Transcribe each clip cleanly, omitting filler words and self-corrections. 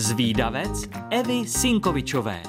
Zvídavec Evy Sinkovičové.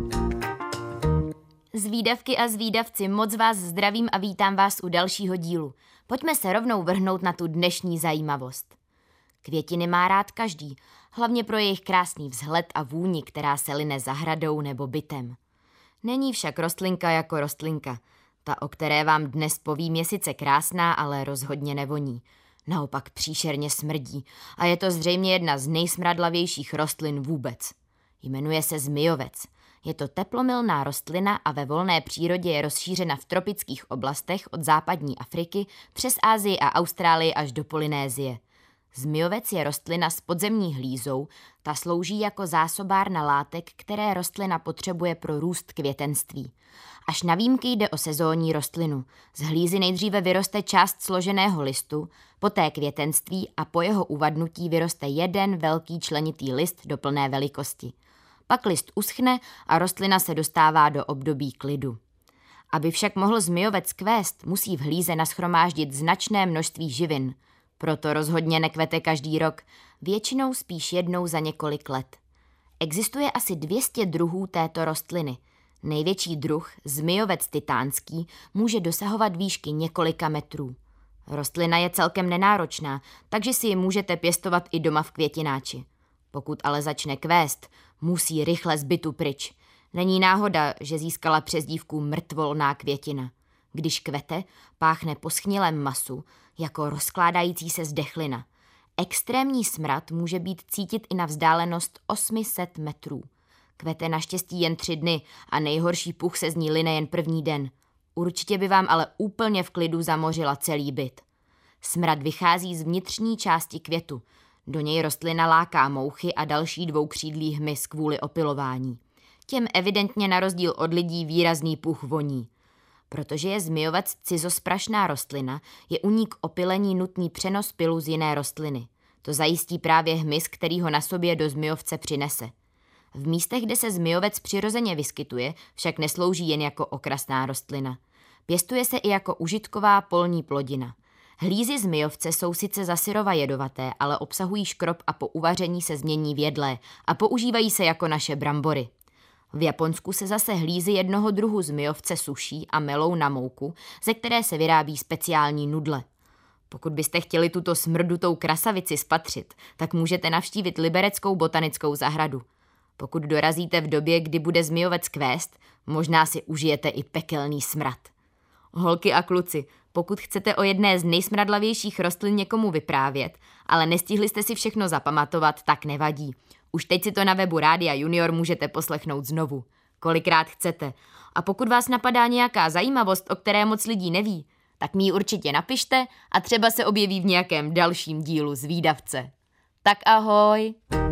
Zvídavky a zvídavci, moc vás zdravím a vítám vás u dalšího dílu. Pojďme se rovnou vrhnout na tu dnešní zajímavost. Květiny má rád každý, hlavně pro jejich krásný vzhled a vůni, která se line zahradou nebo bytem. Není však rostlinka jako rostlinka. Ta, o které vám dnes povím, je sice krásná, ale rozhodně nevoní. Naopak příšerně smrdí a je to zřejmě jedna z nejsmradlavějších rostlin vůbec. Jmenuje se zmijovec. Je to teplomilná rostlina a ve volné přírodě je rozšířena v tropických oblastech od západní Afriky přes Asii a Austrálii až do Polynésie. Zmijovec je rostlina s podzemní hlízou, ta slouží jako zásobárna látek, které rostlina potřebuje pro růst květenství. Až na výjimky jde o sezónní rostlinu. Z hlízy nejdříve vyroste část složeného listu, poté květenství a po jeho uvadnutí vyroste jeden velký členitý list do plné velikosti. Pak list uschne a rostlina se dostává do období klidu. Aby však mohl zmijovec kvést, musí v hlíze nashromáždit značné množství živin. Proto rozhodně nekvete každý rok, většinou spíš jednou za několik let. Existuje asi 200 druhů této rostliny. Největší druh, zmijovec titánský, může dosahovat výšky několika metrů. Rostlina je celkem nenáročná, takže si ji můžete pěstovat i doma v květináči. Pokud ale začne kvést, musí rychle z bytu pryč. Není náhoda, že získala přezdívku mrtvolná květina. Když kvete, páchne po schnilém masu, jako rozkládající se zdechlina. Extrémní smrad může být cítit i na vzdálenost 800 metrů. Kvete naštěstí jen 3 dny a nejhorší puch se z ní line jen první den. Určitě by vám ale úplně v klidu zamořila celý byt. Smrad vychází z vnitřní části květu. Do něj rostlina láká mouchy a další dvoukřídlý hmyz kvůli opylování. Těm evidentně na rozdíl od lidí výrazný puch voní. Protože je zmijovec cizosprašná rostlina, je u ní k opylení nutný přenos pylu z jiné rostliny. To zajistí právě hmyz, který ho na sobě do zmijovce přinese. V místech, kde se zmijovec přirozeně vyskytuje, však neslouží jen jako okrasná rostlina. Pěstuje se i jako užitková polní plodina. Hlízy zmijovce jsou sice za syrova jedovaté, ale obsahují škrob a po uvaření se změní v jedlé a používají se jako naše brambory. V Japonsku se zase hlízy jednoho druhu zmijovce suší a melou na mouku, ze které se vyrábí speciální nudle. Pokud byste chtěli tuto smrdutou krasavici spatřit, tak můžete navštívit Libereckou botanickou zahradu. Pokud dorazíte v době, kdy bude zmijovec kvést, možná si užijete i pekelný smrad. Holky a kluci, pokud chcete o jedné z nejsmradlavějších rostlin někomu vyprávět, ale nestihli jste si všechno zapamatovat, tak nevadí. Už teď si to na webu Rádia Junior můžete poslechnout znovu, kolikrát chcete. A pokud vás napadá nějaká zajímavost, o které moc lidí neví, tak mi ji určitě napište a třeba se objeví v nějakém dalším dílu Zvídavce. Tak ahoj!